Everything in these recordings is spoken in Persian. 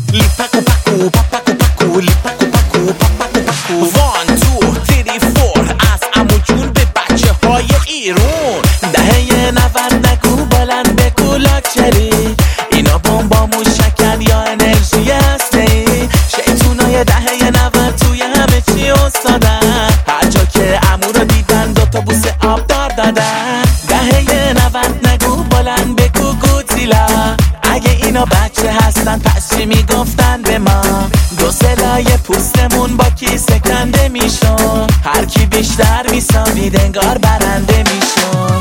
لیپکو پکو پپکو پکو لیپکو پکو پپکو پکو 1 2 3 4 از عمو جون به بچه های ایرون. دهه 90 نگو بلند بگو لاکچری، اینا بمبا موشکن یا انرژی هسته‌ای. شیطونای دهه 90 توی همه چی استادن، هر جا که عمو رو دیدن دوتا بوس آبدار دادن. دهه 90 نگو بلند بگو گودزیلا، اگه اینا بچه هستن پس چی میگفتن به ما؟ دو سلای پوستمون با کیسه کنده میشون، هر کی بیشتر میسابید انگار برنده میشون.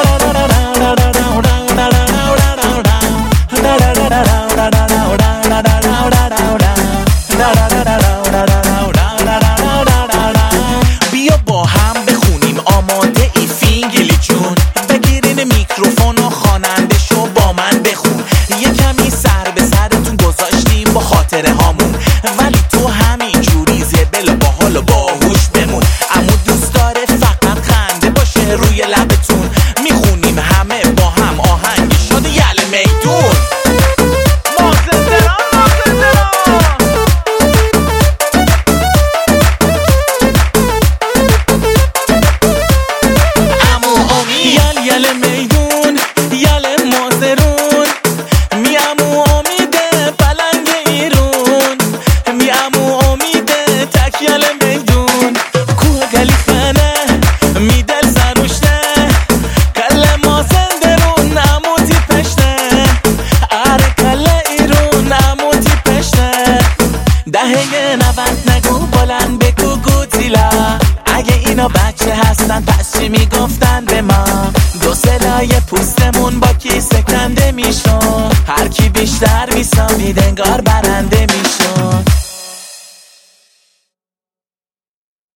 بیا با هم بخونیم آماده ای فینگلی جون، بگیرین میکروفون و خواننده شو با من بخون. یه کمی سر به سرتون گذاشتیم با خاطره هامون، ولی تو همین جوری زبل با حال و باهوش بمون. عمو دوست داره فقط خنده باشه روی لبتون، میخونیم همه با هم آهنگی شده یله میدون. یله میدون یله مازرون، می عمو امیده پلنگ ایرون، می عمو امیده تک یله میدون. کوه گلی خانه می دل سروشته، کل مازندرون عمو تی پشته، آره کل ایرون عمو تی پشته. دهه 90 نگو بلند بگو گودزیلا، اگه اینا بچه هستن پس چی میگفتن به ما؟ دو سلای پوستمون با کیسه کنده میشون، هر کی بیشتر میسابید انگار برنده میشون.